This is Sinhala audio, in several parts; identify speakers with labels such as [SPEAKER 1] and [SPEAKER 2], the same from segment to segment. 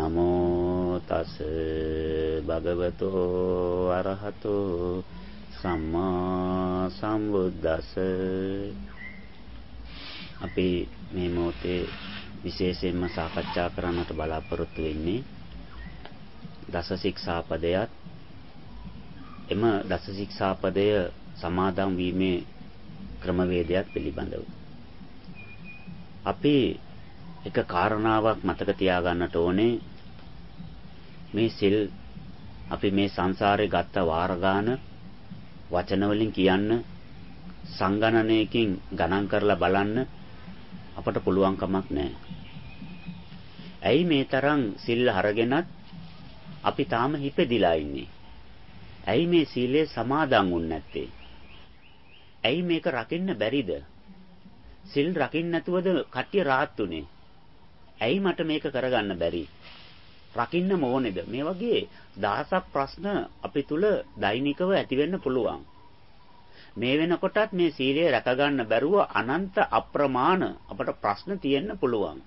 [SPEAKER 1] නමෝ තස් භගවතෝ අරහතෝ සම්මා සම්බුද්දස්ස. අපි මේ මොහොතේ විශේෂයෙන්ම සාකච්ඡා කරන්නට බලාපොරොත්තු වෙන්නේ දස ශික්ෂාපදයක්. එම දස ශික්ෂාපදය සමාදන් වීමේ ක්‍රමවේදයක් පිළිබඳව. අපි එක කාරණාවක් මතක තියාගන්නට ඕනේ. මේ සිල් අපි මේ සංසාරේ ගත්ත වාර ගාන වචන වලින් කියන්න, සංගණනයකින් ගණන් කරලා බලන්න අපට පුළුවන් කමක් නැහැ. ඇයි මේ තරම් සිල් අරගෙනත් අපි තාම හිපෙදිලා ඉන්නේ? ඇයි මේ සීලය සමාදන් වුන්නේ නැත්තේ? ඇයි මේක රකින්න බැරිද? සිල් රකින්න නැතුවද කට්ටිය rahat උනේ? ඇයි මට මේක කරගන්න බැරි? රකින්න ඕනේද? මේ වගේ දහසක් ප්‍රශ්න අපි තුල දෛනිකව ඇති වෙන්න පුළුවන්. මේ වෙනකොටත් මේ සීලය රැකගන්න බැරුව අනන්ත අප්‍රමාණ අපට ප්‍රශ්න තියෙන්න පුළුවන්.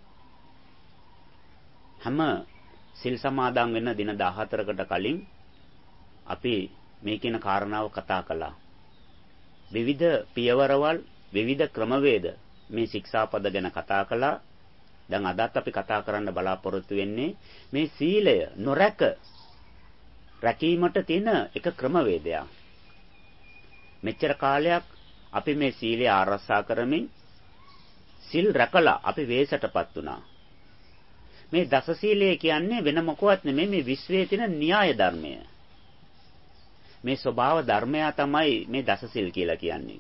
[SPEAKER 1] හැම සිල් සමාදන් වෙන දින 14කට කලින් අපි මේ කියන කාරණාව කතා කළා. විවිධ පියවරවල්, විවිධ ක්‍රමවේද මේ ශික්ෂාපද ගැන කතා කළා. දැන් අදත් අපි කතා කරන්න බලාපොරොත්තු වෙන්නේ මේ සීලය රැකීමට තියෙන එක ක්‍රමවේදයක්. මෙච්චර කාලයක් අපි මේ සීලය ආරක්ෂා කරමින් සිල් රැකලා අපි වෙහෙසටපත් වුණා. මේ දස සීලය කියන්නේ වෙන මොකවත් නෙමෙයි, මේ විශ්වයේ තියෙන න්‍යාය ධර්මය. මේ ස්වභාව ධර්මය තමයි මේ දස සිල් කියලා කියන්නේ.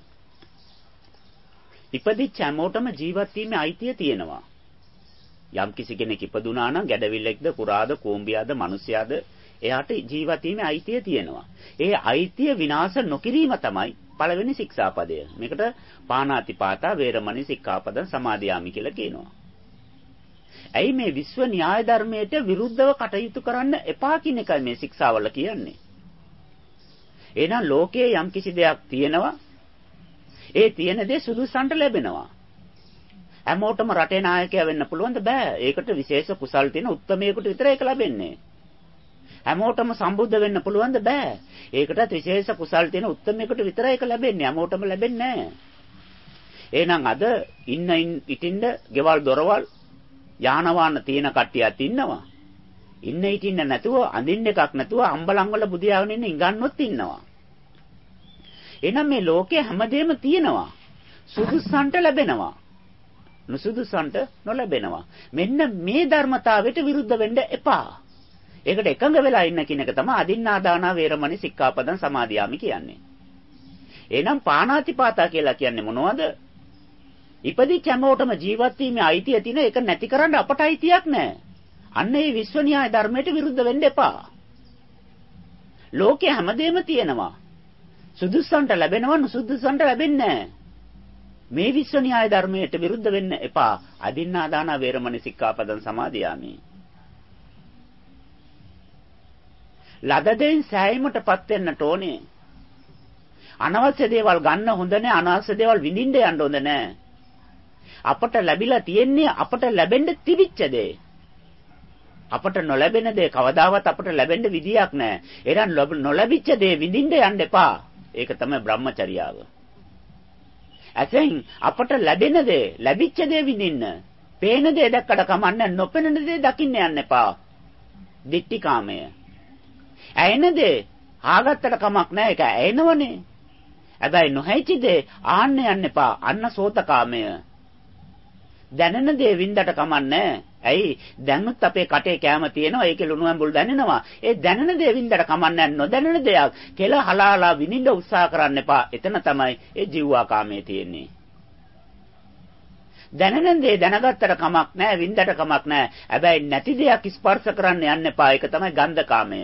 [SPEAKER 1] ඉපදිච්ච හැමෝටම ජීවත් වීමේ අයිතිය තියෙනවා. යම් කිසි කෙනෙක් ඉපදුනා නම් ගැඩවිල්ලෙක්ද, කුරාද, කූඹියාද, මිනිසයාද, එයාට ජීවත් වීමේ අයිතිය තියෙනවා. ඒ අයිතිය විනාශ නොකිරීම තමයි පළවෙනි ශික්ෂාපදය. මේකට පාණාතිපාතා වේරමණී සික්ඛාපදං සමාදියාමි කියලා කියනවා. ඇයි මේ විශ්ව න්‍යාය ධර්මයට විරුද්ධව කටයුතු කරන්න එපා කියන එකයි මේ ශික්ෂාවල කියන්නේ. එහෙනම් ලෝකයේ යම් කිසි දෙයක් තියෙනවා, ඒ තියෙන දේ සුදුසන්ට ලැබෙනවා. හැමෝටම රටේ නායකයා වෙන්න පුළුවන්ද? බෑ. ඒකට විශේෂ කුසල් තියෙන උත්මයෙකුට විතරයි ඒක ලැබෙන්නේ. හැමෝටම සම්බුද්ධ වෙන්න පුළුවන්ද? බෑ. ඒකටත් විශේෂ කුසල් තියෙන උත්මයෙකුට විතරයි ඒක ලැබෙන්නේ. හැමෝටම ලැබෙන්නේ නැහැ. එහෙනම් අද ඉතින්ද ගෙවල් දොරවල් යාන වාහන තියෙන කට්ටියක් ඉන්නවා. ඉන්න නැතුව අඳින්න එකක් නැතුව අම්බලන් වල බුදියාගෙන ඉන්න ඉඟන්නොත් ඉන්නවා. එහෙනම් මේ ලෝකේ හැමදේම තියෙනවා. සුදුසන්ට ලැබෙනවා. නුසුදුසන්ට නොලැබෙනවා. මෙන්න මේ ධර්මතාවයට විරුද්ධ වෙන්න එපා. ඒකට එකඟ වෙලා ඉන්න කෙනෙක් තමයි අදින්නාදානා වේරමණී සික්ඛාපදං සමාදියාමි කියන්නේ. එහෙනම් පාණාතිපාතා කියලා කියන්නේ මොනවද? ඉපදිච්ච හැමෝටම ජීවත් වීමේ අයිතිය තියෙන එක නැති කරන්න අපට අයිතියක් නැහැ. අන්න ඒ විශ්ව න්‍යාය ධර්මයට විරුද්ධ වෙන්න එපා. ලෝකේ හැමදේම තියෙනවා. සුදුසන්ට ලැබෙනවා, නුසුදුසන්ට ලැබෙන්නේ නැහැ. මේ විශ්ව න්‍යාය ධර්මයට විරුද්ධ වෙන්න එපා. අදින්නාදාන වේරමණී සික්ඛාපදං සමාදියාමි. ලද දෙයින් සෑයීමටපත් වෙන්නට ඕනේ. අනවශ්‍ය දේවල් ගන්න හොඳ නැහැ, අනවශ්‍ය දේවල් විඳින්න යන්න හොඳ නැහැ. අපට ලැබිලා තියෙන්නේ අපට ලැබෙන්න තිබිච්ච දේ. අපට නොලැබෙන දේ කවදාවත් අපට ලැබෙන්න විදියක් නැහැ. එහෙනම් නොලැබිච්ච දේ විඳින්න යන්න එපා. ඒක තමයි බ්‍රහ්මචර්යාව. ඇසෙන් අපට ලැබෙන දේ, ලැබිච්ච දේ විඳින්න. පේන දේ දැක්කට කමන්නේ, නොපෙනෙන දේ දකින්න යන්න එපා. දිට්ඨිකාමය. ඇයෙන දේ ආගත්තට කමක් නැහැ, ඒක ඇයෙනවනේ. හැබැයි නොහැයිච්ච දේ ආන්න යන්න එපා. අන්න සෝතකාමය. දැනෙන දේ වින්දට කමන්නේ. ඇයි? දැනුත් අපේ කටේ කැම තියෙනවා, ඒකේ ලුණු ඇඹුල් දැනෙනවා. ඒ දැනෙන දේ වින්දට කමන්නේ, නොදැනෙන දෙයක් කෙල හලාලා විනින්න උත්සාහ කරන්න එපා. එතන තමයි ඒ ජීවාකාමයේ තියෙන්නේ. දැනෙන දේ දැනගත්තට කමක් නැහැ, වින්දට කමක් නැහැ. හැබැයි නැති දෙයක් ස්පර්ශ කරන්න යන්න එපා. ඒක තමයි ගන්ධකාමය.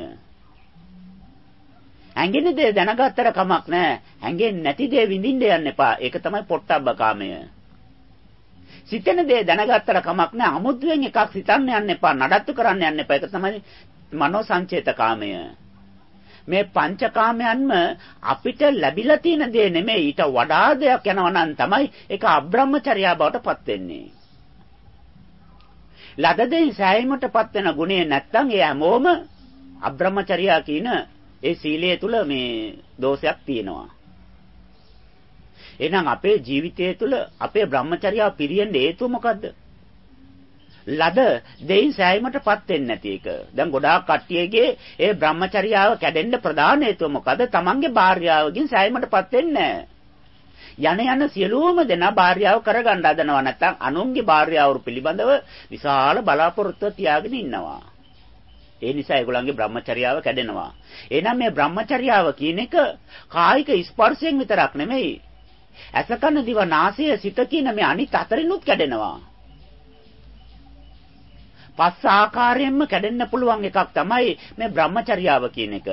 [SPEAKER 1] ඇඟෙන දේ දැනගත්තට කමක් නැහැ. ඇඟෙන්නේ නැති දේ විඳින්න යන්න එපා. ඒක තමයි පොට්ටබ්බකාමය. සිතන දේ දැනගත්තට කමක් නැහැ. අමුද්වෙන් එකක් සිතන්න යන්න එපා. නඩත්තු කරන්න යන්න එපා. ඒක තමයි මනෝ සංචේතකාමය. මේ පංචකාමයන්ම අපිට ලැබිලා තියෙන දේ නෙමෙයි, ඊට වඩා දෙයක් යනවා නම් තමයි ඒක අබ්‍රහ්මචර්යා බවට පත් වෙන්නේ. ලද දෙයින් සෑයීමටපත් වෙන ගුණය නැත්තම් ඒ හැමෝම අබ්‍රහ්මචර්යා කියන ඒ සීලය තුල මේ දෝෂයක් තියෙනවා. එහෙනම් අපේ ජීවිතය තුළ අපේ බ්‍රහ්මචර්යාව පිරියෙන්න හේතුව මොකද්ද? ලද දෙයින් සෑයීමටපත් වෙන්නේ නැති එක. දැන් ගොඩාක් කට්ටියගේ ඒ බ්‍රහ්මචර්යාව කැඩෙන්න ප්‍රධාන හේතුව මොකද්ද? තමන්ගේ භාර්යාවකින් සෑයීමටපත් වෙන්නේ නැහැ. යන සියලුම දෙනා භාර්යාව කරගන්න හදනවා. නැත්නම් අනුන්ගේ භාර්යාවරු පිළිබඳව විශාල බලාපොරොත්තු තියාගෙන ඉන්නවා. ඒ නිසා ඒගොල්ලන්ගේ බ්‍රහ්මචර්යාව කැඩෙනවා. එහෙනම් මේ බ්‍රහ්මචර්යාව කියන එක කායික ස්පර්ශයෙන් විතරක් නෙමෙයි. ඇස කන දිව නාසය සිත කියන මේ අනිත් අතරිනුත් කැඩෙනවා. පස් ආකාරයෙන්ම කැඩෙන්න පුළුවන් එකක් තමයි මේ බ්‍රහ්මචර්යාව කියන එක.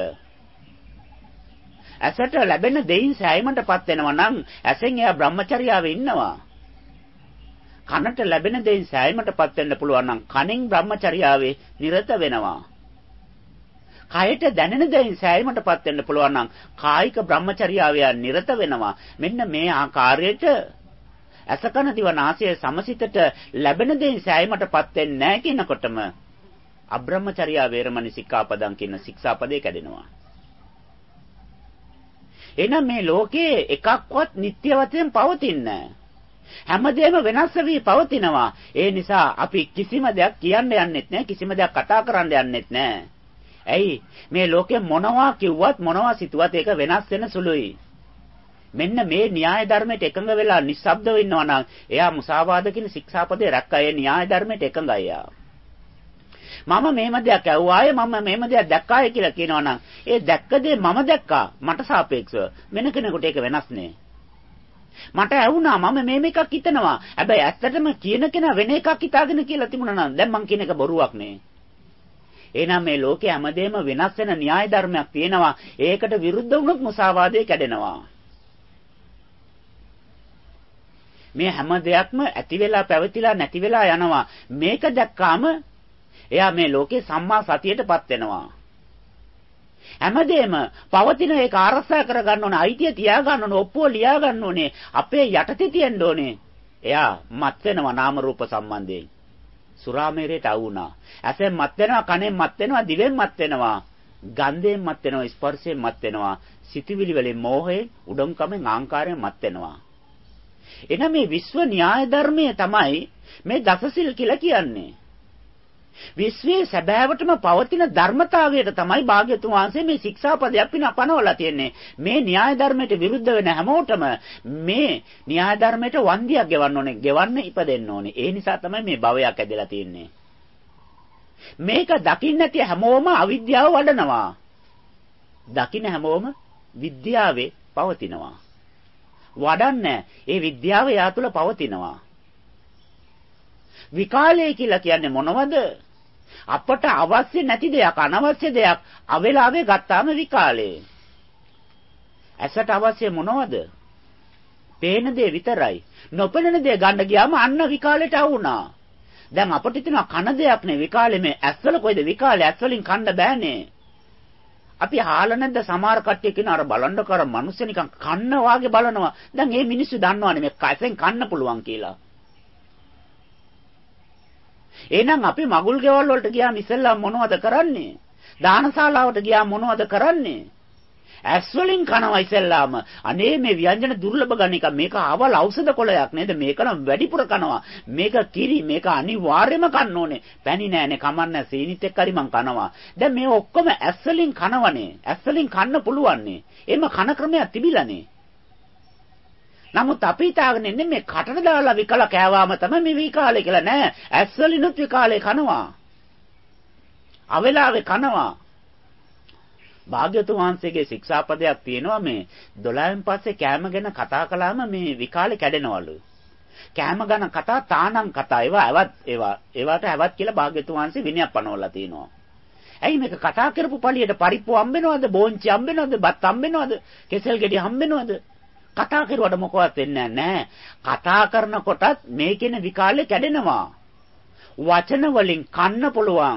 [SPEAKER 1] ඇසට ලැබෙන දෙයින් සෑයීමටපත් වෙනවා නම් ඇසෙන් එයා බ්‍රහ්මචර්යාවේ ඉන්නවා. කනට ලැබෙන දෙයින් සෑයීමටපත් වෙන්න පුළුවන් නම් කනෙන් බ්‍රහ්මචර්යාවේ නිරත වෙනවා. කයට දැනෙන දෙයින් සෑයීමටපත් වෙන්න පුළුවන් නම් කායික බ්‍රහ්මචර්යාවේ නිරත වෙනවා. මෙන්න මේ ආකාරයට අසකන දිව නාසය සමසිතට ලැබෙන දෙයින් සෑයීමටපත් වෙන්නේ නැහැ කියනකොටම අබ්‍රහ්මචර්යා වේරමණී සික්ඛාපදං කියන ශික්ෂාපදේ කැඩෙනවා. එහෙනම් මේ ලෝකේ එකක්වත් නිත්‍ය වශයෙන් පවතින්නේ නැහැ. හැමදේම වෙනස් වෙවි පවතිනවා. ඒ නිසා අපි කිසිම දෙයක් කියන්න යන්නෙත් නැහැ, කිසිම දෙයක් කතා කරන්න යන්නෙත් නැහැ. ඇයි මේ ලෝකේ මොනවා කිව්වත් මොනවා සිතුවත් ඒක වෙනස් වෙන සුළුයි. මෙන්න මේ න්‍යාය ධර්මයට එකඟ වෙලා නිස්සබ්දව ඉන්නවා නම් එයා මුසාවාද කියන ශික්ෂාපදේ රැක්කා. ඒ න්‍යාය ධර්මයට එකඟයි යා. මම මෙහෙම දෙයක් ඇහුවාය මම මෙහෙම දෙයක් දැක්කාය කියලා කියනවා නම් ඒ දැක්ක දේ මම දැක්කා මට සාපේක්ෂව වෙන කෙනෙකුට ඒක වෙනස් නේ. මට ඇහුණා මම මේක එකක් හිතනවා. හැබැයි ඇත්තටම කියන කෙනා වෙන එකක් හිතාගෙන කියලා තිබුණා නම් දැන් මං කියන එක බොරුවක් නේ. එහෙනම් මේ ලෝකේ හැමදේම වෙනස් වෙන න්‍යාය ධර්මයක් තියෙනවා. ඒකට විරුද්ධ වුණොත් මුසාවාදේ කැඩෙනවා. මේ හැම දෙයක්ම ඇති වෙලා පැවතිලා නැති වෙලා යනවා. මේක දැක්කාම එයා මේ ලෝකේ සම්මා සතියටපත් වෙනවා. හැමදේම පවතින ඒක ආරක්ෂා කරගන්න ඕනේ, අයිතිය තියාගන්න ඕනේ, ඔප්පුව ලියා ගන්න ඕනේ, අපේ යටතේ තියෙන්න ඕනේ. එයා මත් වෙනවා නාම රූප සම්බන්ධයෙන්. සුරාමේරයට අවුනා. ඇසෙන් මත් වෙනවා, කනෙන් මත් වෙනවා, දිවෙන් මත් වෙනවා, ගන්ධයෙන් මත් වෙනවා, ස්පර්ශයෙන් මත් වෙනවා, සිතුවිලි වලින් මෝහයෙන්, උඩම්කමෙන් අහංකාරයෙන් මත් වෙනවා. එන මේ විශ්ව න්‍යාය ධර්මය තමයි මේ දසසිල් කියලා කියන්නේ. විශ්වයේ සැබෑවටම පවතින ධර්මතාවයට තමයි භාග්‍යතුන් වහන්සේ මේ ශික්ෂාපදයක් පනවලා තියෙන්නේ. මේ න්‍යාය ධර්මයට විරුද්ධ වෙන හැමෝටම මේ න්‍යාය ධර්මයට වන්දියක් ගෙවන්න ඕනේ, ගෙවන්න ඉපදෙන්න ඕනේ. ඒ නිසා තමයි මේ භවයක් ඇදලා තියෙන්නේ. මේක දකින්න නැති හැමෝම අවිද්‍යාව වඩනවා. දකින්න හැමෝම විද්‍යාවේ පවතිනවා. වඩන්නේ ඒ විද්‍යාව යා තුළ පවතිනවා. විකාලය කියලා කියන්නේ මොනවද? අපට අවශ්‍ය නැති දෙයක්, අනවශ්‍ය දෙයක් අවේලාවේ ගත්තාම විකාලේ. ඇසට අවශ්‍ය මොනවද? පේන දේ විතරයි. නොපෙනෙන දේ ගන්න ගියාම අන්න විකාලයට આવුණා. දැන් අපිට තියෙන කන දෙයක් නේ විකාලේ. මේ ඇස්වල කොයිද විකාලේ? ඇස්වලින් කන්න බෑනේ. අපි අහලා නැද්ද සමහර කට්ටිය කියන අර බලන්න කර මිනිස්සු නිකන් කන්න වාගේ බලනවා. දැන් මේ මිනිස්සු දන්නවනේ මේ කසෙන් කන්න පුළුවන් කියලා. එහෙනම් අපි මගුල් ගෙවල් වලට ගියාම ඉස්සෙල්ලා මොනවද කරන්නේ? දානශාලාවට ගියාම මොනවද කරන්නේ? ඇස් වලින් කනවා ඉස්සෙල්ලාම. අනේ මේ ව්‍යංජන දුර්ලභ ගන්න එක. මේක අවල් ඖෂධ කොළයක් නේද? මේක නම් වැඩිපුර කනවා. මේක කිරි, මේක අනිවාර්යයෙන්ම කන්න ඕනේ. පැණි නෑනේ, කමන්නේ සීනිත් එක්ක හරි මං කනවා. දැන් මේ ඔක්කොම ඇස් වලින් කනවනේ. ඇස් වලින් කන්න පුළුවන්නේ. එහෙම කන ක්‍රමයක් තිබිලානේ. නමුත් අපි හිතාගෙන ඉන්නේ මේ කටට දාලා විකල කෑවාම තමයි මේ විකාලේ කියලා නෑ. ඇස් වලිනුත් විකාලේ කනවා. අවේලාවේ කනවා. භාග්‍යතුන් වහන්සේගේ ශික්ෂාපදයක් තියෙනවා මේ 12න් පස්සේ කෑම ගැන කතා කළාම මේ විකාලේ කැඩෙනවලු. කෑම ගැන කතා තානම් කතා ඒවට හැවත් කියලා භාග්‍යතුන් වහන්සේ විනයක් පනවලා තියෙනවා. ඇයි මේක කතා කරපු පළියට පරිප්පු හම්බෙනවද? බෝංචි හම්බෙනවද? බත් හම්බෙනවද? කෙසෙල් ගෙඩි හම්බෙනවද? කතා කරුවට මොකවත් වෙන්නේ නැහැ. කතා කරනකොටත් මේකෙන විකාලේ කැඩෙනවා. වචන වලින් කන්න පුළුවන්.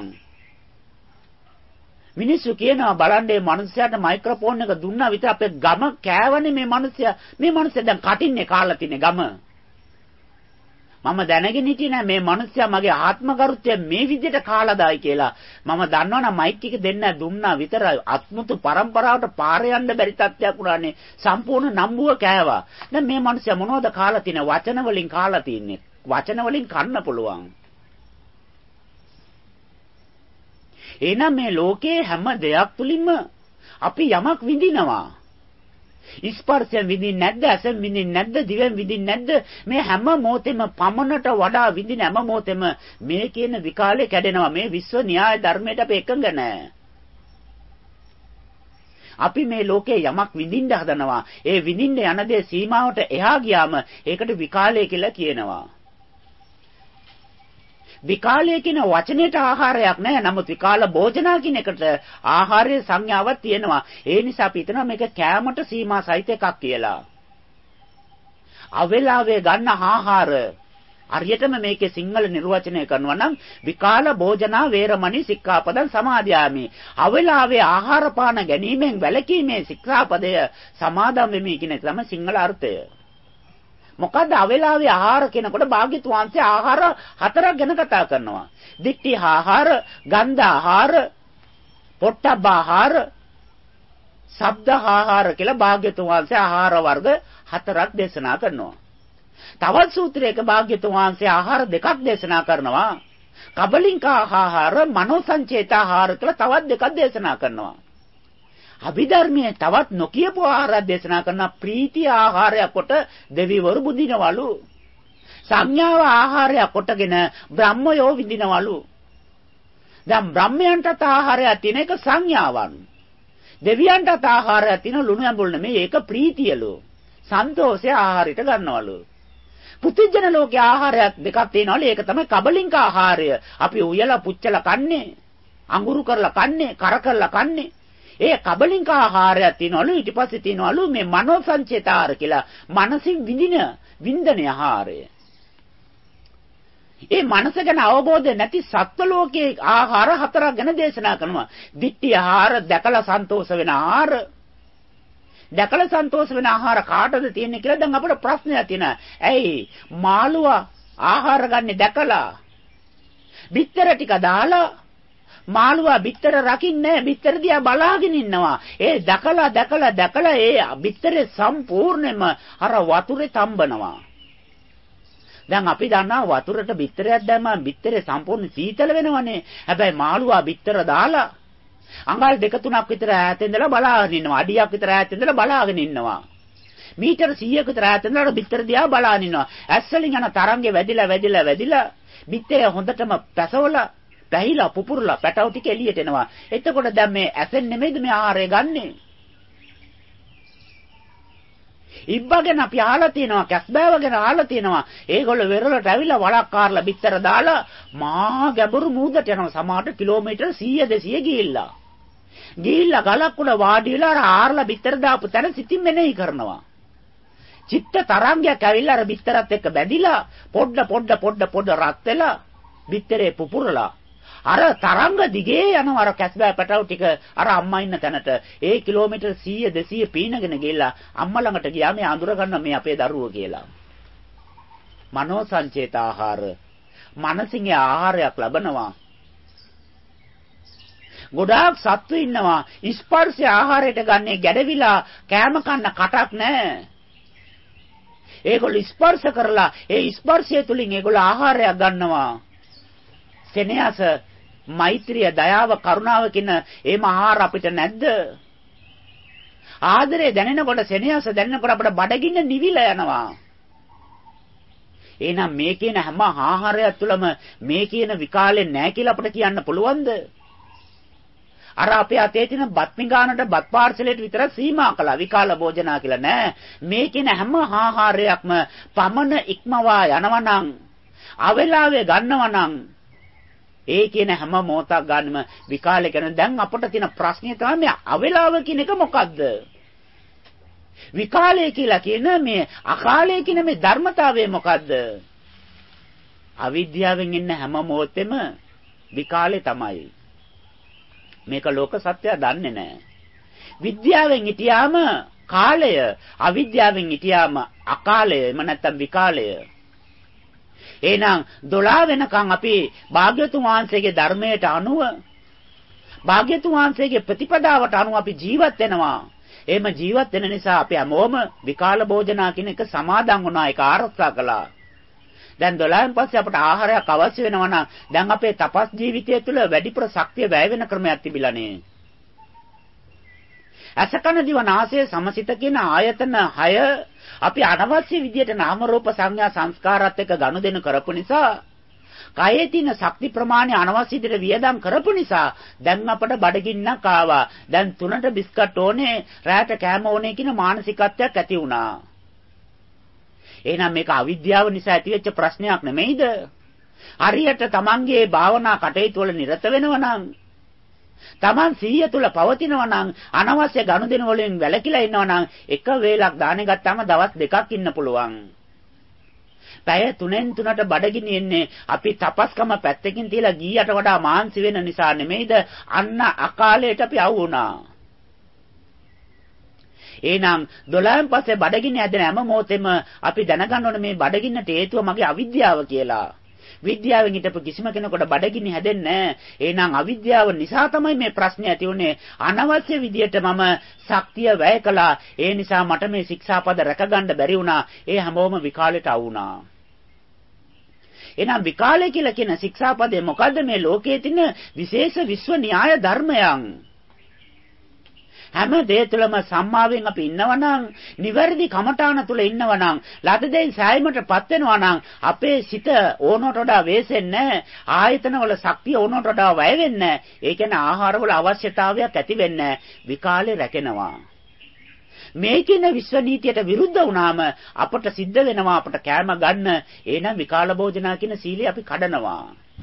[SPEAKER 1] මිනිස්සු කියනවා බලන්න මේ මිනිස්යාට මයික්‍රොෆෝන් එක දුන්නා විතර අපේ ගම කෑවනේ මේ මිනිස්යා. මේ මිනිස්යා දැන් කටින්නේ කාලා තින්නේ ගම. මම දැනගෙන හිටියේ නෑ මේ මිනිස්සයා මගේ ආත්මගරුත්වය මේ විදිහට කාලාදායි කියලා. මම දන්නවනම් මයික් එක දෙන්න දුන්නා විතරයි. අත්මුතු පරම්පරාවට පාරේ යන්න බැරි තත්ත්වයක් උනානේ. සම්පූර්ණ නම්බුව කෑවා. දැන් මේ මිනිස්සයා මොනවද කාලා තිනේ? වචන වලින් කාලා තින්නේ. වචන වලින් කන්න පුළුවන්. එහෙනම් මේ ලෝකයේ හැම දෙයක් තුලින්ම අපි යමක් විඳිනවා. ස්පර්ශයෙන් විඳින්නේ නැද්ද? ඇසෙන් විඳින්නේ නැද්ද? දිවෙන් විඳින්නේ නැද්ද? මේ හැම මොහොතෙම පමණට වඩා විඳින හැම මොහොතෙම මේ කියන විකාලේ කැඩෙනවා. මේ විශ්ව න්‍යාය ධර්මයට අපි එකඟ නැහැ. අපි මේ ලෝකේ යමක් විඳින්න හදනවා. ඒ විඳින්න යන දේ සීමාවට එහා ගියාම ඒකට විකාලය කියලා කියනවා. විකාලය කියන වචනයට ආහාරයක් නැහැ. නමුත් විකාල භෝජනා කියන එකට ආහාරයේ සංඥාවක් තියෙනවා. ඒ නිසා අපි හිතනවා මේක කෑමට සීමා සහිත එකක් කියලා. අවේලාවේ ගන්න ආහාර හරියටම මේකේ සිංහල නිර්වචනය කරනවා නම් විකාල භෝජනා වේරමණී සික්ඛාපදං සමාදියාමි. අවේලාවේ ආහාර පාන ගැනීමෙන් වැළකීමේ සික්ඛාපදය සමාදම් වෙමි කියන එක තමයි සිංහල අර්ථය. මොකද්ද අවේලාවේ ආහාර කියනකොට භාග්‍යතුන් වහන්සේ ආහාර හතරක් ගැන කතා කරනවා. දිට්ඨි ආහාර, ගන්ධ ආහාර, පොට්ටබ්බ ආහාර, ශබ්ද ආහාර කියලා භාග්‍යතුන් වහන්සේ ආහාර වර්ග හතරක් දේශනා කරනවා. තවත් සූත්‍රයක භාග්‍යතුන් වහන්සේ ආහාර දෙකක් දේශනා කරනවා. කබලින්ක ආහාර, මනෝ සංචේත ආහාර කියලා තවත් දෙකක් දේශනා කරනවා. අභිධර්මයේ තවත් නොකියපු ආහාර දේශනා කරන ප්‍රීති ආහාරයක් කොට දෙවිවරු බුදිනවලු. සංඥාව ආහාරයක් කොටගෙන බ්‍රහ්මයෝ විඳිනවලු. දැන් බ්‍රහ්මයන්ටත් ආහාරයක් තියෙන එක සංඥාවන්. දෙවියන්ටත් ආහාරයක් තියෙන ලුණු ඇඹුල් නෙමෙයි ඒක ප්‍රීතියලු. සන්තෝෂය ආහාරයට ගන්නවලු. පුදුජන ලෝකේ ආහාරයක් දෙකක් තියෙනවලු. ඒක තමයි කබලින්ක ආහාරය. අපි උයලා පුච්චලා කන්නේ, අඟුරු කරලා කන්නේ, කර කරලා කන්නේ. ඒ කබලින්ක ආහාරයක් තියනවලු. ඊට පස්සේ තියනවලු මේ මනෝ සංචේත ආහාර කියලා. මනසින් විඳින ආහාරය. ඒ මනස ගැන අවබෝධය නැති සත්ව ලෝකයේ ආහාර හතරක් ගැන දේශනා කරනවා. දිට්ඨි ආහාර, දැකලා සන්තෝෂ වෙන ආහාර. දැකලා සන්තෝෂ වෙන ආහාර කාටද තියෙන්නේ කියලා දැන් අපිට ප්‍රශ්නයක් තියෙනවා. ඇයි මාළුවා ආහාර ගන්නෙ දැකලා? බිත්තර ටික දාලා මාළුවා බිත්තර රකින්නේ බිත්තර දිහා බලාගෙන ඉන්නවා. ඒ දැකලා ඒ බිත්තරේ සම්පූර්ණයෙන්ම අර වතුරේ තම්බනවා. දැන් අපි දන්නවා වතුරට බිත්තරයක් දැම්මම බිත්තරේ සම්පූර්ණ සීතල වෙනවනේ. හැබැයි මාළුවා බිත්තර දාලා අඟල් 2-3ක් විතර ඈත ඉඳලා බලාගෙන ඉන්නවා. අඩියක් විතර ඈත ඉඳලා බලාගෙන ඉන්නවා. මීටර 100ක විතර ඈත ඉඳලා බිත්තර දිහා බලාගෙන ඉන්නවා. ඇස්වලින් යන තරංගේ වැදිලා බිත්තරේ හොඳටම පැසවලා පැහිලා පුපුරලා පැටව ටික එළියට එනවා. එතකොට දැන් මේ ඇසෙන් නෙමෙයිද මේ ආහාරය ගන්නෙ? ඉබ්බගෙන අපි අහලා තියෙනවා, කැස්බෑවගෙන අහලා තියෙනවා. ඒගොල්ලෝ වෙරළට ඇවිල්ලා වලක් කාරලා බිත්තර දාලා මහා ගැඹුරු මූදට යනවා. සමහරට කිලෝමීටර් 100-200 ගිහිල්ලා. ගලක් උඩ වාඩි වෙලා අර ආරලා බිත්තර දාපු තැන සිතින් මෙනෙහි කරනවා. චිත්ත තරංගයක් ඇවිල්ලා අර බිත්තරත් එක්ක බැඳිලා පොඩ රත් වෙලා බිත්තරේ පුපුරලා අර තරංග දිගේ යනවා. අර කැස්බෑ පැටව ටික අර අම්මා ඉන්න තැනට ඒ කිලෝමීටර් 100-200 පීනගෙන ගිහලා අම්මා ළඟට ගියා මේ අඳුර ගන්න මේ අපේ දරුවෝ කියලා. මනෝ සංචේත ආහාර, මනසින් ආහාරයක් ලබනවා. ගොඩාක් සත්තු ඉන්නවා ස්පර්ශය ආහාරයට ගන්නේ ගැඩවිලා කෑම කන්න කටක් නැහැ. ඒගොල්ලෝ ස්පර්ශ කරලා ඒ ස්පර්ශය තුලින් ඒගොල්ලෝ ආහාරයක් ගන්නවා. සෙනෙහස, මෛත්‍රිය, දයාව, කරුණාව කියන මේ ආහාර අපිට නැද්ද? ආදරේ දැනෙනකොට, සෙනෙහස දැනෙනකොට අපිට බඩගින්න නිවිලා යනවා. එහෙනම් මේ කියන හැම ආහාරයක් තුළම මේ කියන විකාලේ නැහැ කියලා අපිට කියන්න පුළුවන්ද? අර අපේ අතේ තියෙන බත් මිගානට බත් පාර්සලයට විතර සීමා කළා විකාල භෝජනා කියලා නෑ. මේ කියන හැම ආහාරයක්ම පමණ ඉක්මවා යනවනම්, අවේලාවේ ගන්නවනම් ඒ කියන හැම මොහොතක් ගන්නම විකාලේ කරන. දැන් අපිට තියෙන ප්‍රශ්නේ තමයි මේ අවේලාව කියන එක මොකද්ද? විකාලය කියලා කියන මේ අකාලය කියන මේ ධර්මතාවය මොකද්ද? අවිද්‍යාවෙන් ඉන්න හැම මොහොතෙම විකාලේ තමයි. මේක ලෝක සත්‍යය දන්නේ නැහැ. විද්‍යාවෙන් හිටියාම කාලය, අවිද්‍යාවෙන් හිටියාම අකාලය, එම නැත්තම් විකාලය. එහෙනම් 12 වෙනකන් අපි භාග්‍යතුන් වහන්සේගේ ධර්මයට අනුව භාග්‍යතුන් වහන්සේගේ ප්‍රතිපදාවට අනුව අපි ජීවත් වෙනවා. එහෙම ජීවත් වෙන නිසා අපි හැමෝම විකාල භෝජනා කියන එක සමාදන් වුණා, ඒක ආරක්ෂා කළා. දැන් 12න් පස්සේ අපට ආහාරයක් අවශ්‍ය වෙනවා නම් දැන් අපේ තපස් ජීවිතය තුළ වැඩිපුර ශක්තිය වැය වෙන ක්‍රමයක් තිබිලානේ. අසකන දිව නාසය සමසිත කියන ආයතන 6 අපි අනවශ්‍ය විදියට නාම රූප සංඥා සංස්කාරات එක්ක ගනුදෙනු කරපු නිසා කයේ තියෙන ශක්ති ප්‍රමාණය අනවශ්‍ය විදියට වියදම් කරපු නිසා දැන් අපට බඩගින්නක් ආවා. දැන් 3ට බිස්කට් ඕනේ, රැට කෑම ඕනේ කියන මානසිකත්වයක් ඇති වුණා. එහෙනම් මේක අවිද්‍යාව නිසා ඇතිවෙච්ච ප්‍රශ්නයක් නෙමෙයිද? හරියට තමන්ගේ භාවනා කටයුතු වල නිරත වෙනවා නම්, තමන් සිහිය තුල පවතිනවා නම්, අනවශ්‍ය ගනුදෙනු වලින් වැළකීලා ඉන්නවා නම්, එක වේලක් දාහනේ ගත්තාම දවස් 2ක් ඉන්න පුළුවන්. පැය 3න් 3ට බඩගිනි එන්නේ අපි තපස්කම පැත්තකින් තියලා ගීයට වඩා මාන්සි වෙන නිසා නෙමෙයිද? අන්න අකාලයට අපි අවු වුණා. එහෙනම් 12න් පස්සේ බඩගින්න හැදෙන හැම මොහොතෙම අපි දැනගන්න ඕනේ මේ බඩගින්නට හේතුව මගේ අවිද්‍යාව කියලා. විද්‍යාවෙන් හිටපු කිසිම කෙනෙකුට බඩගිනි හැදෙන්නේ නැහැ. එහෙනම් අවිද්‍යාව නිසා තමයි මේ ප්‍රශ්නේ ඇති වුනේ. අනවශ්‍ය විදියට මම ශක්තිය වැය කළා. ඒ නිසා මට මේ ශික්ෂාපද රැකගන්න බැරි වුණා. ඒ හැමෝම විකාලයට ආ වුණා. එහෙනම් විකාලය කියලා කියන ශික්ෂාපදේ මොකද්ද? මේ ලෝකයේ තියෙන විශේෂ විශ්ව න්‍යාය ධර්මයන්. හැම දේ තුළම සම්මාවෙන් අපි ඉන්නවනම්, නිවැරදි කමඨාන තුළ ඉන්නවනම්, ලද දෙයින් සෑයීමටපත් වෙනවනම් අපේ සිත ඕනට වඩා වෙසෙන්නේ නැහැ. ආයතනවල ශක්තිය ඕනට වඩා වැය වෙන්නේ නැහැ. ඒ කියන්නේ ආහාරවල අවශ්‍යතාවයක් ඇති වෙන්නේ නැහැ. විකාලේ රැකෙනවා. මේකින විශ්ව නීතියට විරුද්ධ වුණාම අපට සිද්ධ වෙනවා අපට කෑම ගන්න. එහෙනම් විකාල භෝජනා කියන සීලය අපි කඩනවා.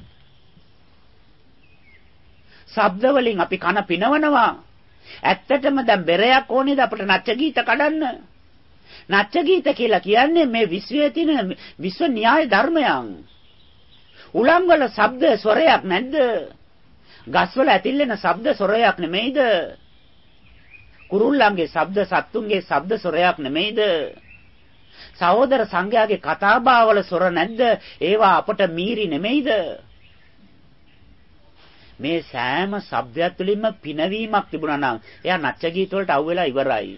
[SPEAKER 1] ශබ්ද වලින් අපි කන පිනවනවා. ඇත්තටම දැන් බෙරයක් ඕනේද අපිට නච්ච ගීත කඩන්න? නච්ච ගීත කියලා කියන්නේ මේ විශ්වයේ තියෙන විශ්ව න්‍යාය ධර්මයන්. උලංගවල ශබ්ද ස්වරයක් නැද්ද? ගස්වල ඇතිල්ලෙන ශබ්ද ස්වරයක් නෙමෙයිද? කුරුල්ලන්ගේ ශබ්ද සත්තුන්ගේ ශබ්ද ස්වරයක් නෙමෙයිද? සහෝදර සංඝයාගේ කතාබහවල ස්වර නැද්ද? ඒවා අපට මීරි නෙමෙයිද? මේ සෑම ශබ්දයක් තුළින්ම පිනවීමක් තිබුණා නම් එයා නච්ච ගීත වලට අවු වෙලා ඉවරයි.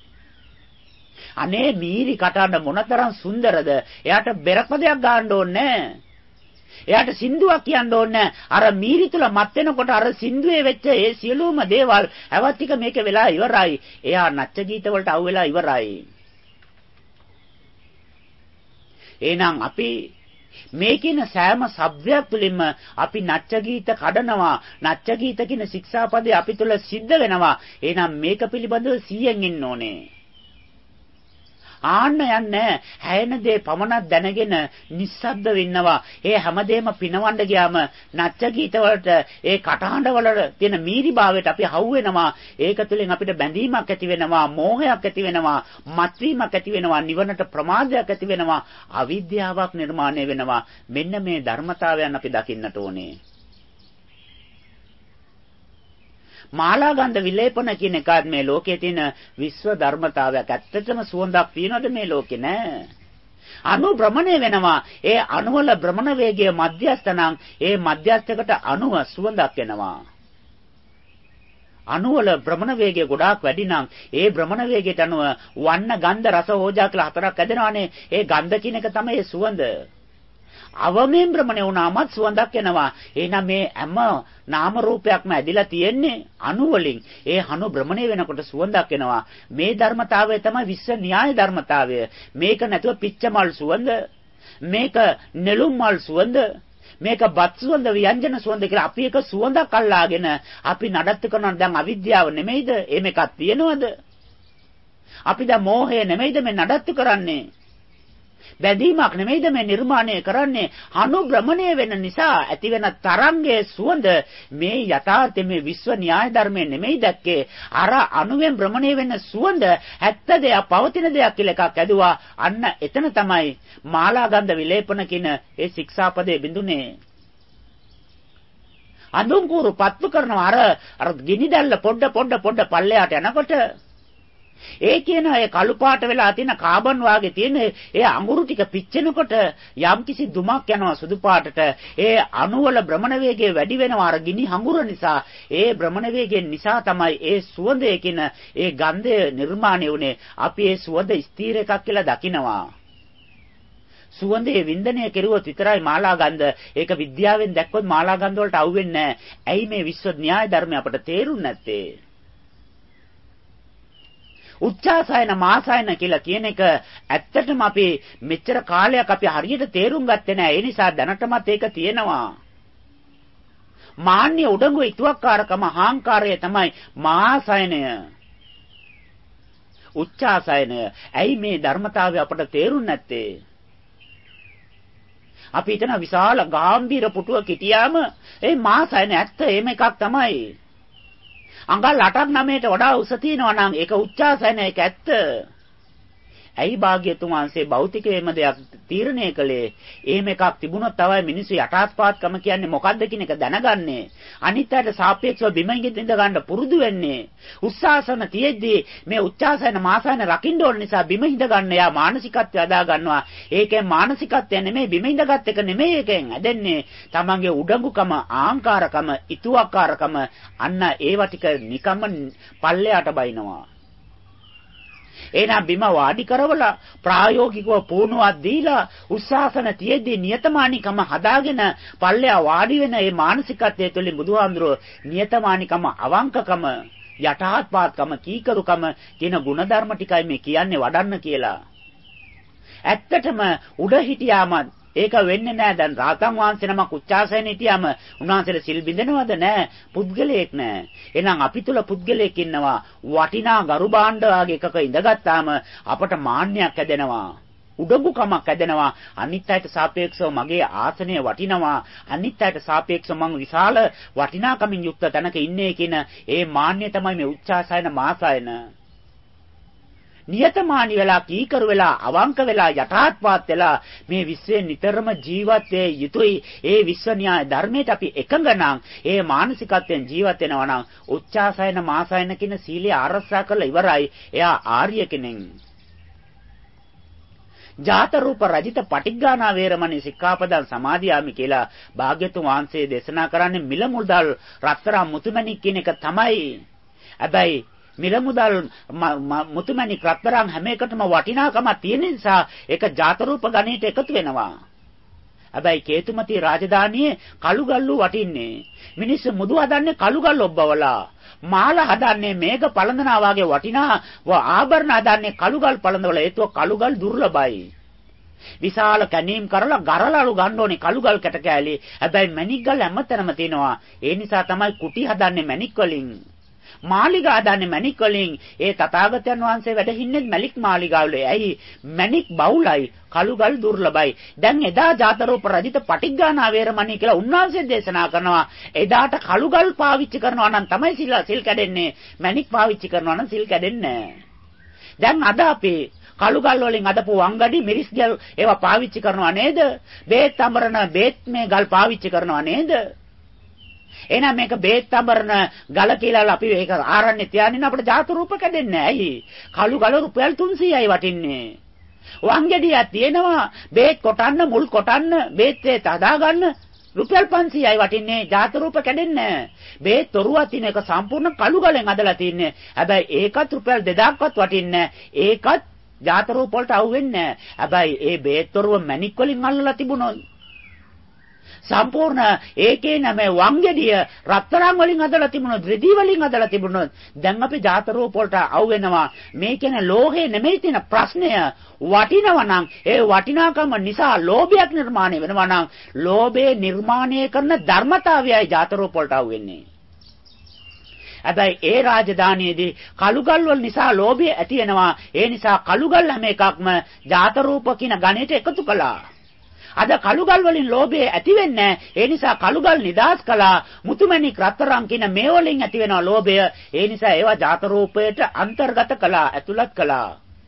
[SPEAKER 1] අනේ මීරි කටහඬ මොනතරම් සුන්දරද? එයාට බෙරපදයක් ගන්න ඕනේ. එයාට සින්දුවක් කියන්න ඕනේ. අර මීරි තුල මත් වෙනකොට අර සින්දුවේ වෙච්ච ඒ සියලුම දේවල් හැවත් ටික මේක වෙලා ඉවරයි. එයා නච්ච ගීත වලට අවු වෙලා ඉවරයි. එහෙනම් අපි මේ කියන සෑම ශබ්දයක් තුළින්ම අපි නච්ච ගීත කඩනවා. නච්ච ගීත කියන ශික්ෂාපදේ අපි තුළ සිද්ධ වෙනවා. එහෙනම් මේක පිළිබඳව 100න් ඉන්න ඕනේ. ආන්න යන්නේ හැයෙන දේ පමණක් දැනගෙන නිස්සද්ද වෙන්නවා. ඒ හැමදේම පිනවන්න ගියාම නච්ච ගීත වලට ඒ කටහඬ වල තියෙන මීරිභාවයට අපි හවු වෙනවා. ඒක තුළින් අපිට බැඳීමක් ඇති වෙනවා, මෝහයක් ඇති වෙනවා, මත්වීමක් ඇති වෙනවා, නිවනට ප්‍රමාදයක් ඇති වෙනවා, අවිද්‍යාවක් නිර්මාණය වෙනවා. මෙන්න මේ ධර්මතාවයන් අපි දකින්නට ඕනේ. මාලාගන්ධ විලේපන කියන එකත් මේ ලෝකයේ තියෙන විශ්ව ධර්මතාවයක්. ඇත්තටම සුවඳක් තියනවද මේ ලෝකේ? නෑ. අණු භ්‍රමණය වෙනවා. ඒ අණුවල භ්‍රමණ වේගය මධ්‍යස්ථ නම් ඒ මධ්‍යස්ථකට අණුව සුවඳක් වෙනවා. අණුවල භ්‍රමණ වේගය ගොඩාක් වැඩි නම් ඒ භ්‍රමණ වේගයට අනුව වන්න ගන්ධ රස ඕජා කියලා 4ක් හැදෙනවානේ. ඒ ගන්ධ කියන එක තමයි ඒ සුවඳ. අවමෙන් භ්‍රමණය වුණාමත් සුවඳක් එනවා. එහෙනම් මේ හැම නාම රූපයක්ම ඇදිලා තියෙන්නේ අණු වලින්. ඒ අණු භ්‍රමණය වෙනකොට සුවඳක් එනවා. මේ ධර්මතාවය තමයි විශ්ව න්‍යාය ධර්මතාවය. මේක නැතුව පිච්චමල් සුවඳ, මේක නෙළුම් මල් සුවඳ, මේක බත් සුවඳ, ව්‍යංජන සුවඳ කියලා අපි එක සුවඳක් අල්ලාගෙන අපි නඩත්තු කරනවා. දැන් අවිද්‍යාව නෙමෙයිද? එහෙම එකක් තියෙනවද? අපි දැන් මෝහය නෙමෙයිද මේ නඩත්තු කරන්නේ? බැඳීමක් නෙමෙයිද මේ නිර්මාණය කරන්නේ? අනුභ්‍රමණය වෙන නිසා ඇතිවෙන තරංගයේ සුවඳ මේ යථාර්ථයේ මේ විශ්ව න්‍යාය ධර්මයේ නෙමෙයි දැක්කේ. අර අණුවෙන් භ්‍රමණය වෙන සුවඳ ඇත්ත දෙයක්, පවතින දෙයක් කියලා එකක් ඇදුවා. අන්න එතන තමයි මාලාගන්ධ විලේපන කියන ඒ ශික්ෂාපදේ බිඳුනේ. අඳුන්කුරු පත්තු කරනවා. අර ගිනි දැල්ල පොඩ පල්ලයට යනකොට ඒ කියන ඒ කළු පාට වෙලා තියෙන කාබන් වාගේ තියෙන ඒ අඟුරු ටික පිච්චෙනකොට යම්කිසි දුමක් යනවා සුදු පාටට. ඒ අණු වල භ්‍රමණ වේගය වැඩි වෙනවා අර ගිනි හඟුර නිසා. ඒ භ්‍රමණ වේගයෙන් නිසා තමයි ඒ සුවඳය කියන ඒ ගන්ධය නිර්මාණය වුනේ. අපි ඒ සුවඳ ස්ථීර එකක් කියලා දකිනවා. සුවඳේ වින්දනය කෙරුවොත් විතරයි මාලා ගන්ධ. ඒක විද්‍යාවෙන් දැක්කොත් මාලා ගන්ධ වලට අහුවෙන්නේ නැහැ. ඇයි මේ විශ්ව න්‍යාය ධර්මය අපට තේරුන්නේ නැත්තේ? උච්චාසයන මාසයන කියලා කියන එක ඇත්තටම අපි මෙච්චර කාලයක් අපි හරියට තේරුම් ගත්තේ නැහැ. ඒ නිසා දැනටමත් ඒක තියෙනවා. මාන්‍ය උඩඟු ඉතුවක්කාරකම අහංකාරය තමයි මාසයනය. උච්චාසයනය. ඇයි මේ ධර්මතාවය අපට තේරුන්නේ නැත්තේ? අපි හිතන විශාල ගාම්භීර පුටුවක හිටියාම ඒ මාසයන ඇත්ත එහෙම එකක් තමයි. අඟල් 8ක් 9ට වඩා උස තියනවා නම් ඒක උච්චාසයන ඒක ඇත්ත. ඇයි භාග්‍යතුන් වහන්සේ භෞතිකයේම දෙයක් තීරණය කළේ? එහෙම එකක් තිබුණොත් තමයි මිනිස්සු යටාත්පාත්කම කියන්නේ මොකද්ද කියන එක දැනගන්නේ. අනිත් අයට සාපේක්ෂව බිම ඉඳ ගන්න පුරුදු වෙන්නේ. උස්සාසන තියෙද්දී මේ උච්චාසන මාසයන රකින්න ඕන නිසා බිම ඉඳ ගන්න යා මානසිකත්වය අදා ගන්නවා. ඒකෙන් මානසිකත්වය නෙමෙයි බිම ඉඳගත් එක නෙමෙයි ඒකෙන් ඇදෙන්නේ. තමන්ගේ උඩඟුකම, ආහංකාරකම, ඉතුවක්කාරකම අන්න ඒවා ටික නිකම්ම පල්ලයට බයිනවා. එහෙනම් බිම වාඩි කරවලා ප්‍රායෝගිකව පුහුණුවක් දීලා උස්සාසන තියේදී නියතමානිකම හදාගෙන පල්ලෙයා වාඩි වෙන මේ මානසිකත්වයේ තුලින් බුදුහාමුදුරුවෝ නියතමානිකම, අවංකකම, යටහත්පාත්කම, කීකරුකම කියන ಗುಣධර්ම ටිකයි මේ කියන්නේ වඩන්න කියලා. ඇත්තටම උඩ හිටියාම ඒක වෙන්නේ නැහැ. දැන් රාතන් වහන්සේ නමක් උච්චාසයෙන් හිටියාම උන්වහන්සේලා සිල් බිඳිනවද? නැහැ. පුද්ගලයෙක් නැහැ. එහෙනම් අපි තුල පුද්ගලයෙක් ඉන්නවා. වටිනා ගරු භාණ්ඩ වගේ එකක ඉඳගත්තාම අපට මාන්නයක් ඇදෙනවා. උඩඟුකමක් ඇදෙනවා. අනිත් අයට සාපේක්ෂව මගේ ආසනය වටිනවා. අනිත් අයට සාපේක්ෂව මම විශාල වටිනාකමින් යුක්ත තැනක ඉන්නේ කියන ඒ මාන්නය තමයි මේ උච්චාසයන මාසයන. නියතමානී වෙලා, කීකරු වෙලා, අවංක වෙලා, යටාත්පාත් වෙලා මේ විශ්වයේ නිතරම ජීවත් වේ යුතුයි. ඒ විශ්ව න්‍යාය ධර්මයට අපි එකඟ නම්, ඒ මානසිකත්වයෙන් ජීවත් වෙනවා නම් උච්චාසයන මාසයන කියන සීලය ආරක්ෂා කරලා ඉවරයි. එයා ආර්ය කෙනෙක්. ජාත රූප රජිත පටිග්ගානා වේරමණී සික්ඛාපදං සමාදියාමි කියලා භාග්‍යතුන් වහන්සේ දේශනා කරන්නේ මිල මුදල් රත්තරන් මුතුමැණික් කියන එක තමයි. හැබැයි මිල මුදල් මුතුමැණික් රත්තරන් හැම එකටම වටිනාකමක් තියෙන නිසා ඒක ජාත රූප ගණයට එකතු වෙනවා. හැබැයි කේතුමති රාජධානියේ කළුගල්ලු වටින්නේ. මිනිස්සු මුදු හදන්නේ කළුගල් ඔබ්බවලා. මාල හදන්නේ මේක පළඳනවා වගේ වටිනා ආභරණ හදන්නේ කළුගල් පළඳවල. ඒතුව කළුගල් දුර්ලභයි. විශාල කැණීම් කරලා ගරලලු ගන්න ඕනේ කළුගල් කැට කෑලි. හැබැයි මැණික් ගල් හැමතැනම තියෙනවා. ඒ නිසා තමයි කුටි හදන්නේ මැණික් වලින්. මාලිගා හදන්නේ මැණික් වලින්. ඒ තථාගතයන් වහන්සේ වැඩ හින්නේ මැණික් මාලිගාවල. ඇයි? මැණික් බහුලයි, කළුගල් දුර්ලභයි. දැන් එදා ජාතරූප රජිත පටිග්ගානා වේරමණී කියලා උන්වහන්සේ දේශනා කරනවා. එදාට කළුගල් පාවිච්චි කරනවා නම් තමයි සිල් කැඩෙන්නේ. මැණික් පාවිච්චි කරනවා නම් සිල් කැඩෙන්නේ නැහැ. දැන් අද අපි කළුගල් වලින් අදපු වංගඩි, මිරිස් ගල් ඒවා පාවිච්චි කරනවා නේද? බේත් අමරන බේත් මේ ගල් පාවිච්චි කරනවා නේද? එහෙනම් මේක බේත් අඹරන ගල කියලා අපි ඒක ආරණ්‍ය තියාගෙන අපිට ජාත රූප කැඩෙන්නේ නැහැ. ඇයි? කළු ගල රුපියල් 300යි වටින්නේ. වංගෙඩියක් තියෙනවා. බේත් කොටන්න, මුල් කොටන්න, බේත් ඒත් හදා ගන්න රුපියල් 500යි වටින්නේ. ජාත රූප කැඩෙන්නේ නැහැ. බේත් තොරුවක් තියෙන එක සම්පූර්ණ කළු ගලෙන් හදලා තින්නේ. හැබැයි ඒකත් රුපියල් 2000ක්වත් වටින්නේ නැහැ. ඒකත් ජාත රූප වලට අහු වෙන්නේ නැහැ. හැබැයි ඒ බේත් තොරුව මැණික් වලින් අල්ලලා තිබුණොත් සම්පූර්ණ ඒකේ නම වංගෙඩිය රත්තරන් වලින් හදලා තිබුණොත්, රිදී වලින් හදලා තිබුණොත් දැන් අපි ජාත රූප වලට අවු වෙනවා. මේ කියන්නේ ලෝහේ නෙමෙයි තියෙන ප්‍රශ්නය. වටිනවා නම් ඒ වටිනාකම නිසා ලෝභයක් නිර්මාණය වෙනවා නම් ලෝභේ නිර්මාණය කරන ධර්මතාවයයි ජාත රූප වලට අවු වෙන්නේ. හැබැයි ඒ රාජධානියේදී කළුගල් වල නිසා ලෝභය ඇති වෙනවා. ඒ නිසා කළුගල් හැම එකක්ම ජාත රූප කියන ගණයට එකතු කළා. අද කළුගල් වලින් ලෝභය ඇති වෙන්නේ නැහැ. ඒ නිසා කළුගල් නිදාස් කළා. මුතුමැණික් රත්තරන් කියන මේ වලින් ඇති වෙනවා ලෝභය. ඒ නිසා ඒවා ජාත රූපයට අන්තර්ගත කළා, ඇතුළත් කළා.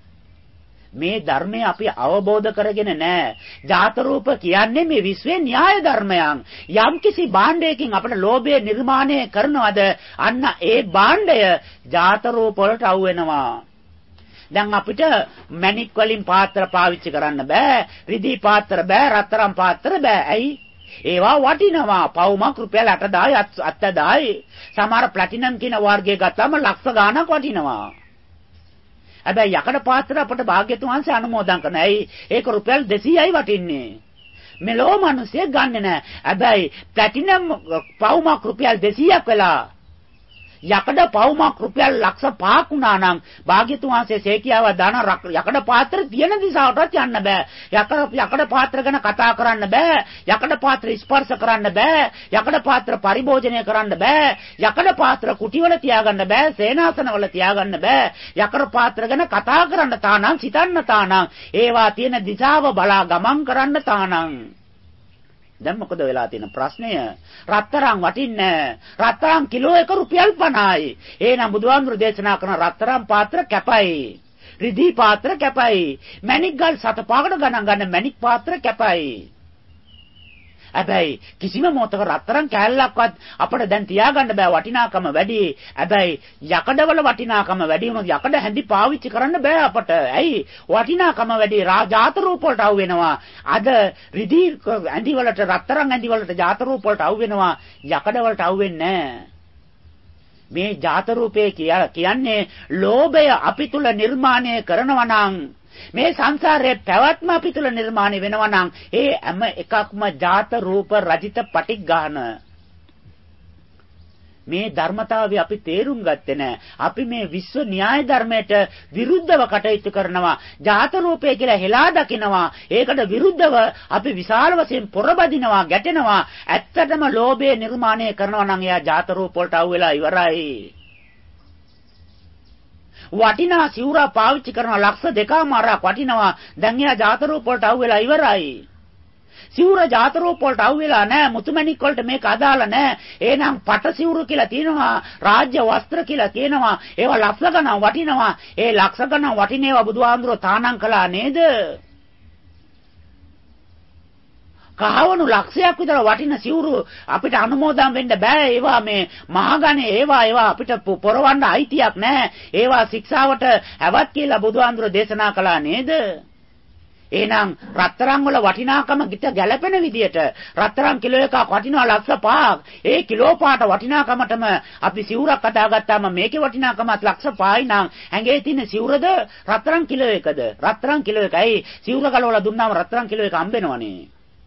[SPEAKER 1] මේ ධර්මය අපි අවබෝධ කරගෙන නැහැ. ජාත රූප කියන්නේ මේ විශ්වයේ න්‍යාය ධර්මයන්. යම්කිසි භාණ්ඩයකින් අපිට ලෝභය නිර්මාණය කරනවද? අන්න ඒ භාණ්ඩය ජාත රූප වලට අවු වෙනවා. දැන් අපිට මැණික් වලින් පාත්‍ර පාවිච්චි කරන්න බෑ. රිදී පාත්‍ර බෑ. රත්තරන් පාත්‍ර බෑ. ඇයි? ඒවා වටිනවා. පවුමක් රුපියල් 8,000යි 7,000යි. සමහර ප්ලැටිනම් කියන වර්ගය ගත්තාම ලක්ෂ ගාණක් වටිනවා. හැබැයි යකඩ පාත්‍ර අපට භාග්‍යතුන් වහන්සේ අනුමෝදන් කරනවා. ඇයි? ඒක රුපියල් 200යි වටින්නේ. මෙලෝ මිනිස්සෙක් ගන්නෙ නෑ. හැබැයි ප්ලැටිනම් පවුමක් රුපියල් 200ක් වෙලා යකඩ පවුමක් රුපියල් ලක්ෂ 5ක් වුණා නම් භාග්‍යතුන් වහන්සේ සේකියාව දාන යකඩ පාත්‍ර තියෙන දිශාවටත් යන්න බෑ. යකඩ පාත්‍ර ගැන කතා කරන්න බෑ. යකඩ පාත්‍ර ස්පර්ශ කරන්න බෑ. යකඩ පාත්‍ර පරිභෝජනය කරන්න බෑ. යකඩ පාත්‍ර කුටිවල තියාගන්න බෑ. සේනාසනවල තියාගන්න බෑ. යකඩ පාත්‍ර ගැන කතා කරන්න තානම් සිතන්න තානම් ඒවා තියෙන දිශාව බලා ගමන් කරන්න තානම් දැන් මොකද වෙලා තියෙන ප්‍රශ්නය? රත්තරන් වටින්නේ. රත්තරන් කිලෝ 1 රුපියල් 50යි. එහෙනම් බුදුහාමුදුරු දේශනා කරන රත්තරන් පාත්‍ර කැපයි. රිදී පාත්‍ර කැපයි. මැණික් ගල් 7-5කට ගණන් ගන්න මැණික් පාත්‍ර කැපයි. හැබැයි කිසිම මොහතක රත්තරන් කෑල්ලක්වත් අපිට දැන් තියාගන්න බෑ, වටිනාකම වැඩි. හැබැයි යකඩවල වටිනාකම වැඩි වුණොත් යකඩ හැඳි පාවිච්චි කරන්න බෑ අපට. ඇයි? වටිනාකම වැඩි. ජාත රූප වලට අවු වෙනවා. අද රිදී ඇඳි වලට රත්තරන් ඇඳි වලට ජාත රූප වලට අවු වෙනවා. යකඩ වලට අවු වෙන්නේ නෑ. මේ ජාත රූපේ කියන්නේ ලෝභය අපි තුල නිර්මාණය කරනවා නම් මේ සංසාරයේ පැවැත්ම අපි තුල නිර්මාණය වෙනවා නම් ඒ හැම එකක්ම ජාත රූප රජිත පටිඝාන. මේ ධර්මතාවය අපි තේරුම් ගත්තේ නැහැ. අපි මේ විශ්ව න්‍යාය ධර්මයට විරුද්ධව කටයුතු කරනවා. ජාත රූපය කියලා හෙලා දකිනවා. ඒකට විරුද්ධව අපි විශාල වශයෙන් පොරබදිනවා, ගැටෙනවා. ඇත්තටම ලෝභය නිර්මාණය කරනවා නම් එයා ජාත රූප වලට අවු වෙලා ඉවරයි. වටිනා සිවුරා පාවිච්චි කරන ලක්ෂ 2මාරක් වටිනවා. දැන් එයා ජාත රූප වලට අවු වෙලා ඉවරයි. සිවුර ජාත රූප වලට අවු වෙලා නැහැ. මුතුමැණික් වලට මේක අදාළ නැහැ. එහෙනම් පට සිවුරු කියලා තියෙනවා. රාජ්‍ය වස්ත්‍ර කියලා තියෙනවා. ඒවා ලක්ෂ ගණන් වටිනවා. ඒ ලක්ෂ ගණන් වටින ඒවා බුදුහාමුදුරුවෝ තානම් කළා නේද? කහවණු ලක්ෂයක් විතර වටින සිවුරු අපිට අනුමෝදන් වෙන්න බෑ. ඒවා මේ මහගණේ ඒවා අපිට පොරවන්න අයිතියක් නැහැ. ඒවා ශික්ෂාවට හැවත් කියලා බුදුහාමුදුරුවෝ දේශනා කළා නේද? එහෙනම් රත්තරන් වල වටිනාකම ගිට ගැළපෙන විදියට රත්තරන් කිලෝ එකක් වටිනවා ලක්ෂ 5ක්. ඒ කිලෝ පාට වටිනාකමටම අපි සිවුරක් හදාගත්තාම මේකේ වටිනාකමත් ලක්ෂ 5යි නම් ඇඟේ තියෙන සිවුරද රත්තරන් කිලෝ එකද? රත්තරන් කිලෝ එකයි. සිවුර ගලවලා දුන්නාම රත්තරන් කිලෝ එක හම්බෙනවනේ.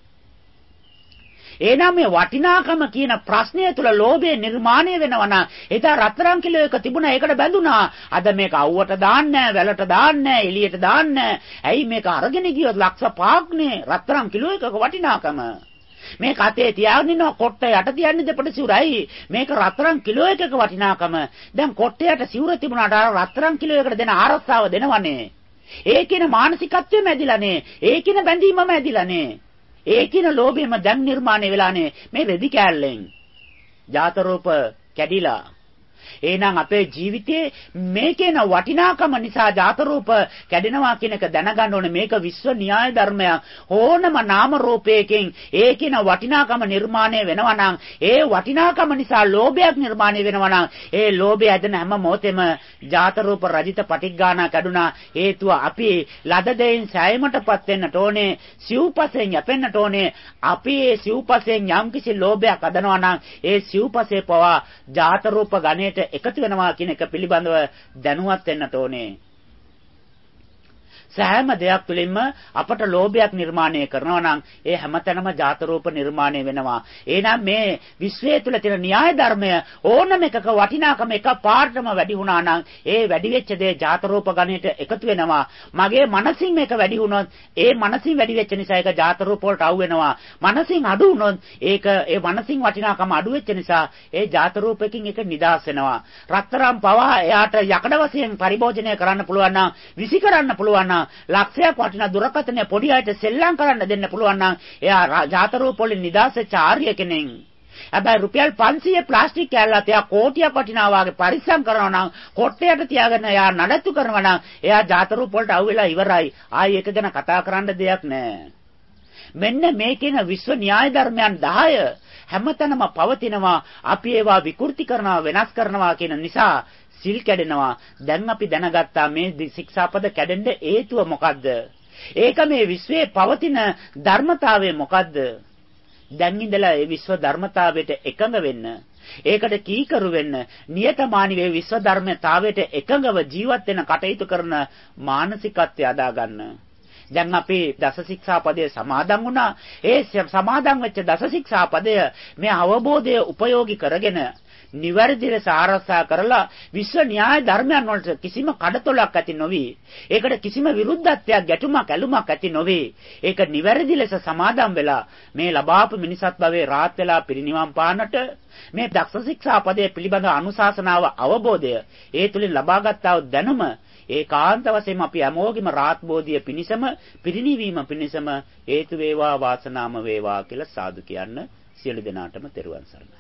[SPEAKER 1] එහෙනම් මේ වටිනාකම කියන ප්‍රශ්නය තුල ලෝභය නිර්මාණය වෙනවා නම් එදා රත්තරන් කිලෝ එක තිබුණා, ඒකට බැඳුනා. අද මේක අවුවට දාන්නේ නැහැ, වැලට දාන්නේ නැහැ, එළියට දාන්නේ නැහැ. ඇයි මේක අරගෙන ගියොත් ලක්ෂ 5ක්නේ රත්තරන් කිලෝ එකක වටිනාකම. මේක අතේ තියාගෙන ඉන්නවා, කොට්ට යට තියන්නේ දෙපට සිවුරයි. මේක රත්තරන් කිලෝ එකක වටිනාකම. දැන් කොට්ටයට සිවුර තිබුණාට රත්තරන් කිලෝ එකකට දෙන ආරක්ෂාව දෙනවනේ. ඒකින මානසිකත්වෙම ඇදිලානේ. ඒකින බැඳීමම ඇදිලානේ. ඒකින ලෝභයම දැන් නිර්මාණය වෙලානේ මේ රෙදි කෑල්ලෙන්. ජාත රූප කැඩිලා. එහෙනම් අපේ ජීවිතයේ මේකේන වටිනාකම නිසා ජාත රූප කැඩෙනවා කියන එක දැනගන්න ඕනේ. මේක විශ්ව න්‍යාය ධර්මයක්. ඕනම නාම රූපයකින් ඒකේන වටිනාකම නිර්මාණය වෙනවා නම් ඒ වටිනාකම නිසා ලෝභයක් නිර්මාණය වෙනවා නම් ඒ ලෝභය ඇදෙන හැම මොහොතෙම ජාත රූප රජිත පටිඝාන කැඩුනා. හේතුව අපි ලද දෙයින් සෑයීමටපත් වෙන්නට ඕනේ. සිව්පසෙන් යැපෙන්නට ඕනේ. අපි ඒ සිව්පසෙන් යම්කිසි ලෝභයක් අදනවා නම් ඒ සිව්පසේ පවා ජාත රූප ගණයට එකතු වෙනවා කියන එක පිළිබඳව දැනුවත් වෙන්නට ඕනේ. සෑම දෙයක් තුළින්ම අපට ලෝභයක් නිර්මාණය කරනවා නම් ඒ හැමතැනම ජාත රූප නිර්මාණය වෙනවා. එහෙනම් මේ විශ්වය තුළ තියෙන න්‍යාය ධර්මය ඕනම එකක වටිනාකම එක පාඩම වැඩි වුණා නම් ඒ වැඩි වෙච්ච දේ ජාත රූප ගණයට එකතු වෙනවා. මගේ මනසින් මේක වැඩි වුණොත් ඒ මනසින් වැඩි වෙච්ච නිසා ඒක ජාත රූප වලට අවු වෙනවා. මනසින් අඩු වුණොත් ඒක ඒ මනසින් වටිනාකම අඩු වෙච්ච නිසා ඒ ජාත රූපයෙන් ඒක නිදාස් වෙනවා. රත්තරන් පවා එයාට යකඩ වශයෙන් පරිභෝජනය කරන්න පුළුවන් නම් විසි කරන්න පුළුවන් නම් ලක්ෂයක් වටිනා දුරකථනය පොඩි අයට සෙල්ලම් කරන්න දෙන්න පුළුවන් නම් එයා ජාත රූප වලින් නිදාස් වෙච්ච ආර්ය කෙනෙක්. හැබැයි රුපියල් 500 ප්ලාස්ටික් කෑල්ලත් එයා කෝටියක් වටිනා වාගේ පරිස්සම් කරනවා නම් කොට්ටයට තියාගෙන එයා නඩත්තු කරනවා නම් එයා ජාත රූප වලට අවු වෙලා ඉවරයි. ආයි ඒක ගැන කතා කරන්න දෙයක් නැහැ. මෙන්න මේකේන විශ්ව න්‍යාය ධර්මයන් 10 හැමතැනම පවතිනවා. අපි ඒවා විකෘති කරනවා, වෙනස් කරනවා කියන නිසා සිල් කැඩෙනවා. දැන් අපි දැනගත්තා මේ ශික්ෂාපද කැඩෙන්න හේතුව මොකද්ද? ඒක මේ විශ්වයේ පවතින ධර්මතාවය මොකද්ද? දැන් ඉඳලා ඒ විශ්ව ධර්මතාවයට එකඟ වෙන්න. ඒකට කීකරු වෙන්න. නියතමානී විශ්ව ධර්මතාවයට එකඟව ජීවත් වෙන කටයුතු කරන මානසිකත්වය අදා ගන්න. දැන් අපි දස ශික්ෂාපදයේ සමාදන් වුණා. ඒ සමාදන් වෙච්ච දස ශික්ෂාපදය මේ අවබෝධය උපයෝගී කරගෙන නිවැරදි ලෙස ආරක්ෂා කරලා විශ්ව න්‍යාය ධර්මයන් වලට කිසිම කඩතොලක් ඇති නොවි. ඒකට කිසිම විරුද්ධත්වයක් ගැටුමක් ඇලුමක් ඇති නොවි. ඒක නිවැරදි ලෙස සමාදන් වෙලා මේ ලබාපු මිනිසත් භවයේ රාත් වෙලා පිරිනිවන් පානට මේ දක්ෂ ශික්ෂාපදයේ පිළිබඳ අනුශාසනාව අවබෝධය ඒ තුලින් ලබාගත්තා වූ දැනුම ඒකාන්ත වශයෙන්ම අපි හැමෝගෙම රාත් බෝධිය පිණිසම පිරිනිවීම පිණිසම හේතු වේවා වාසනාම වේවා කියලා සාදු කියන්න සියලු දෙනාටම තෙරුවන් සරණයි.